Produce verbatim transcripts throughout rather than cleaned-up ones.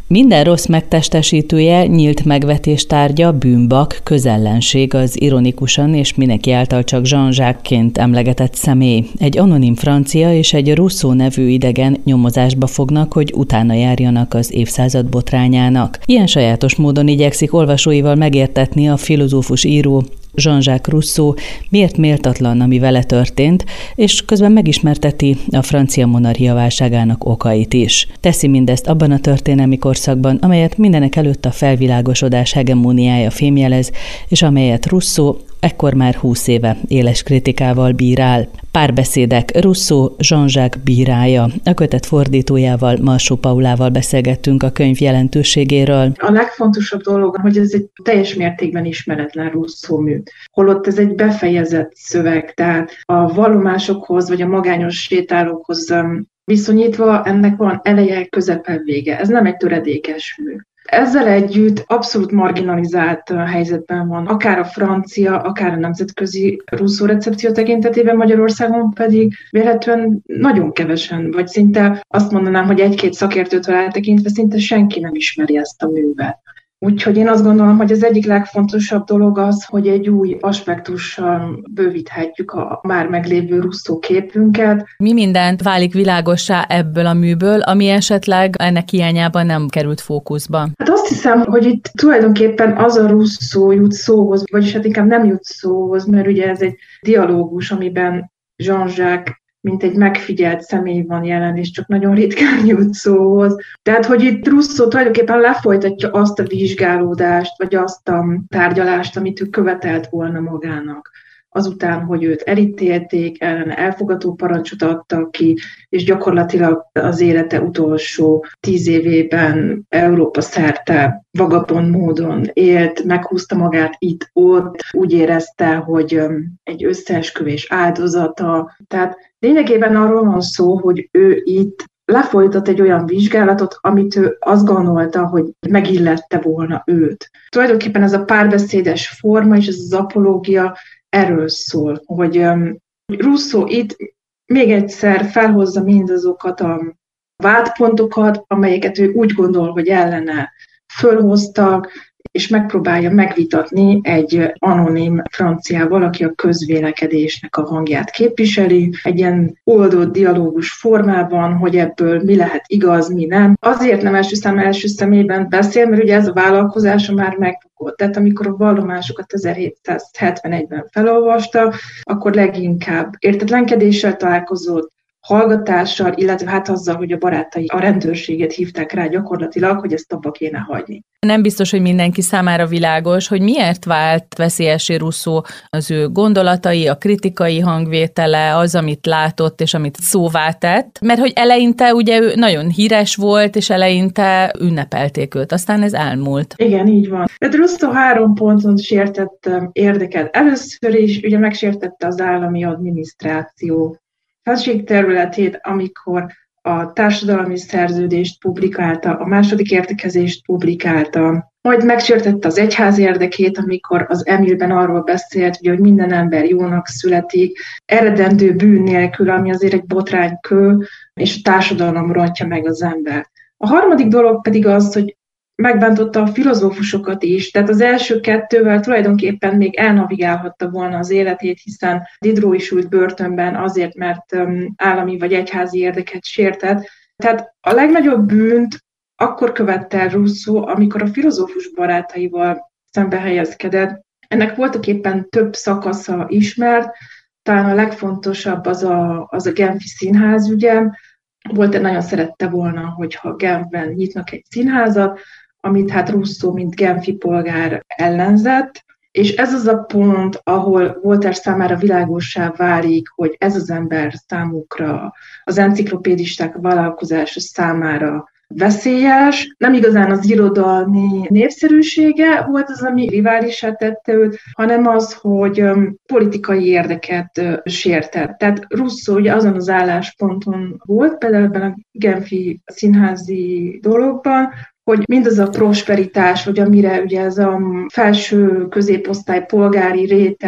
Minden rossz megtestesítője, nyílt megvetés tárgya, bűnbak, közellenség az ironikusan és mindenki által csak Jean-Jacques-ként emlegetett személy. Egy anonim francia és egy Rousseau nevű idegen nyomozásba fognak, hogy utána járjanak az évszázad botrányának. Ilyen sajátos módon igyekszik olvasóival megértetni a filozófus író, Jean-Jacques Rousseau miért méltatlan, ami vele történt, és közben megismerteti a francia monarchia válságának okait is. Teszi mindezt abban a történelmi korszakban, amelyet mindenek előtt a felvilágosodás hegemóniája fémjelez, és amelyet Rousseau ekkor már húsz éve éles kritikával bírál. Párbeszédek, Rousseau Jean-Jacques bírája. A kötet fordítójával, Marsó Paulával beszélgettünk a könyv jelentőségéről. A legfontosabb dolog, hogy ez egy teljes mértékben ismeretlen Rousseau mű. Holott ez egy befejezett szöveg, tehát a vallomásokhoz vagy a magányos sétálókhoz viszonyítva ennek van eleje, közepe, vége. Ez nem egy töredékes mű. Ezzel együtt abszolút marginalizált helyzetben van, akár a francia, akár a nemzetközi Rousseau recepció tekintetében, Magyarországon pedig vélhetően nagyon kevesen, vagy szinte azt mondanám, hogy egy-két szakértőtől eltekintve szinte senki nem ismeri ezt a művet. Úgyhogy én azt gondolom, hogy az egyik legfontosabb dolog az, hogy egy új aspektussal bővíthetjük a már meglévő Rousseau képünket. Mi mindent válik világossá ebből a műből, ami esetleg ennek hiányában nem került fókuszba? Hát azt hiszem, hogy itt tulajdonképpen az a Rousseau jut szóhoz, vagyis hát inkább nem jut szóhoz, mert ugye ez egy dialógus, amiben Jean-Jacques mint egy megfigyelt személy van jelen, és csak nagyon ritkán jut szóhoz. Tehát, hogy itt Rousseau tulajdonképpen lefolytatja azt a vizsgálódást, vagy azt a tárgyalást, amit ő követelt volna magának. Azután, hogy őt elítélték, ellene elfogató parancsot adtak ki, és gyakorlatilag az élete utolsó tíz évében Európa szerte vagabond módon élt, meghúzta magát itt-ott, úgy érezte, hogy egy összeesküvés áldozata. Tehát lényegében arról van szó, hogy ő itt lefolytat egy olyan vizsgálatot, amit ő azt gondolta, hogy megillette volna őt. Tulajdonképpen ez a párbeszédes forma és ez az apológia erről szól, hogy um, Rousseau itt még egyszer felhozza mindazokat a vádpontokat, amelyeket ő úgy gondol, hogy ellene fölhoztak, és megpróbálja megvitatni egy anonim franciával, aki a közvélekedésnek a hangját képviseli, egy ilyen oldott dialógus formában, hogy ebből mi lehet igaz, mi nem. Azért nem első szám első személyben beszél, mert ugye ez a vállalkozása már megbukott. Tehát amikor a vallomásokat ezerhétszázhetvenegyben felolvasta, akkor leginkább értetlenkedéssel találkozott, hallgatással, illetve hát azzal, hogy a barátai a rendőrséget hívták rá gyakorlatilag, hogy ezt abba kéne hagyni. Nem biztos, hogy mindenki számára világos, hogy miért vált veszélyessé Rousseau, az ő gondolatai, a kritikai hangvétele, az, amit látott és amit szóvá tett, mert hogy eleinte ugye ő nagyon híres volt, és eleinte ünnepelték őt, aztán ez elmúlt. Igen, így van. De Rousseau három ponton sértett érdeket. Először is ugye megsértette az állami adminisztráció felségterületét, amikor a társadalmi szerződést publikálta, a második értekezést publikálta, majd megsértette az egyház érdekét, amikor az Emilben arról beszélt, hogy minden ember jónak születik, eredendő bűn nélkül, ami azért egy botránykő, és a társadalom rontja meg az embert. A harmadik dolog pedig az, hogy megbántotta a filozófusokat is, tehát az első kettővel tulajdonképpen még elnavigálhatta volna az életét, hiszen Diderot is ült börtönben azért, mert állami vagy egyházi érdeket sértett. Tehát a legnagyobb bűnt akkor követte el Rousseau, amikor a filozófus barátaival szembe helyezkedett. Ennek voltak éppen több szakasza ismert, talán a legfontosabb az a, az a Genfi színház ügye. Voltaire nagyon szerette volna, hogyha Genfben nyitnak egy színházat, amit hát Rousseau, mint genfi polgár ellenzett, és ez az a pont, ahol Voltaire számára világossá válik, hogy ez az ember számukra, az enciklopédisták vállalkozása számára veszélyes. Nem igazán az irodalmi népszerűsége volt az, ami riválisá tette őt, hanem az, hogy politikai érdeket sértett. Tehát Rousseau ugye azon az állásponton volt, például ebben a genfi színházi dologban, hogy mindaz a prosperitás, vagy amire ugye ez a felső középosztály polgári réteg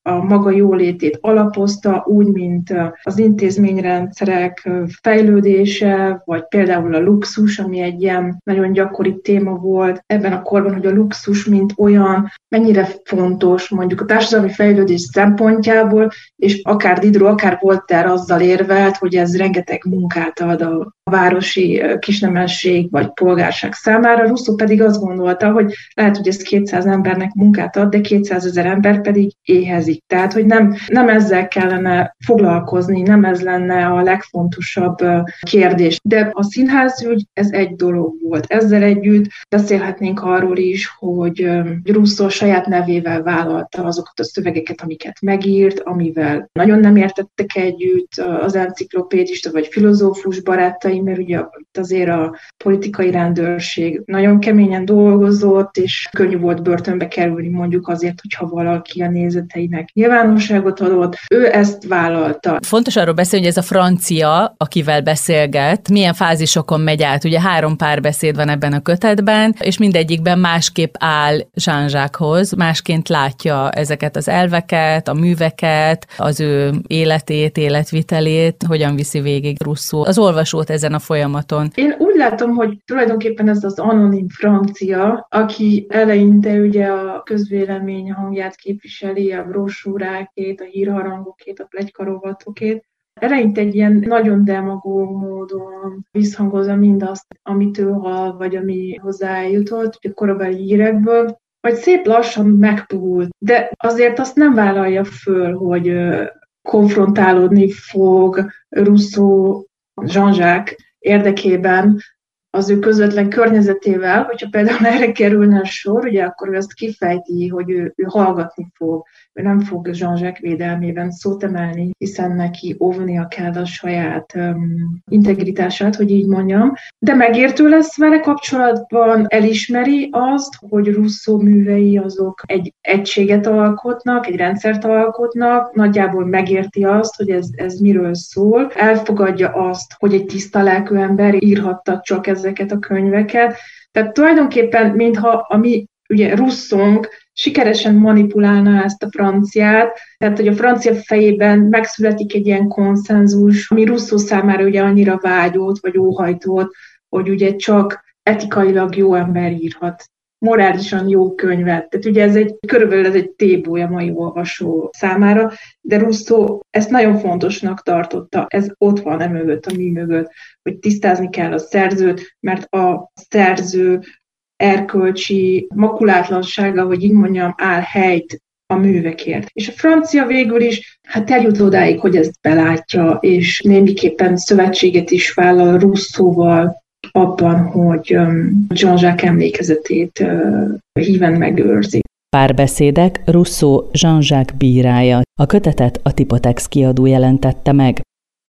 a maga jólétét alapozta, úgy, mint az intézményrendszerek fejlődése, vagy például a luxus, ami egy ilyen nagyon gyakori téma volt ebben a korban, hogy a luxus, mint olyan, mennyire fontos mondjuk a társadalmi fejlődés szempontjából, és akár Diderot, akár Voltaire azzal érvelt, hogy ez rengeteg munkát ad a városi kisnemesség vagy polgárság számára. Rousseau pedig azt gondolta, hogy lehet, hogy ez kétszáz embernek munkát ad, de kétszázezer ember pedig éhezik. Tehát, hogy nem, nem ezzel kellene foglalkozni, nem ez lenne a legfontosabb kérdés. De a színházügy, ez egy dolog volt. Ezzel együtt beszélhetnénk arról is, hogy Rousseau saját nevével vállalta azokat a szövegeket, amiket megírt, amivel nagyon nem értettek együtt az enciklopédista vagy filozófus barátai, mert ugye azért a politikai rendőrség nagyon keményen dolgozott, és könnyű volt börtönbe kerülni mondjuk azért, hogyha valaki a nézeteinek nyilvánosságot adott. Ő ezt vállalta. Fontos arról beszélni, hogy ez a francia, akivel beszélget, milyen fázisokon megy át. Ugye három párbeszéd van ebben a kötetben, és mindegyikben másképp áll Jean-Jacques-hoz, másként látja ezeket az elveket, a műveket, az ő életét, életvitelét, hogyan viszi végig Rousseau az olvasót ezen a folyamaton. Én úgy látom, hogy tulajdonképpen ez az anonim francia, aki eleinte ugye a közvélemény hangját képviseli, a brosúrákét, a hírharangokét, a pletykarovatokét, eleinte egy ilyen nagyon demagóg módon visszhangozza mindazt, amit ő hall, vagy ami hozzájutott a korabeli hírekből, vagy szép lassan megpuhult. De azért azt nem vállalja föl, hogy konfrontálódni fog Rousseau Jean-Jacques érdekében az ő közvetlen környezetével, hogyha például erre kerülne a sor, ugye akkor ő azt kifejti, hogy ő, ő hallgatni fog, ő nem fog Jean-Jacques védelmében szót emelni, hiszen neki óvnia kell a saját um, integritását, hogy így mondjam. De megértő lesz vele kapcsolatban, elismeri azt, hogy Rousseau művei azok egy egységet alkotnak, egy rendszert alkotnak, nagyjából megérti azt, hogy ez, ez miről szól, elfogadja azt, hogy egy tiszta lelkű ember írhatta csak ezeket a könyveket. Tehát tulajdonképpen, mintha a mi ugye Rousseau-nk sikeresen manipulálna ezt a franciát, tehát hogy a francia fejében megszületik egy ilyen konszenzus, ami Rousseau számára ugye annyira vágyott, vagy óhajtott, hogy ugye csak etikailag jó ember írhat morálisan jó könyvet. Tehát ugye ez egy, körülbelül ez egy téboly a mai olvasó számára, de Rousseau ezt nagyon fontosnak tartotta, ez ott van emögött, a mű mögött, hogy tisztázni kell a szerzőt, mert a szerző erkölcsi makulátlansága, hogy így mondjam, áll helyt a művekért. És a francia végül is hát eljut odáig, hogy ezt belátja, és némiképpen szövetséget is vállal Rousseauval abban, hogy Jean-Jacques emlékezetét híven megőrzi. Párbeszédek Rousseau Jean-Jacques bírája. A kötetet a Tipotex kiadó jelentette meg.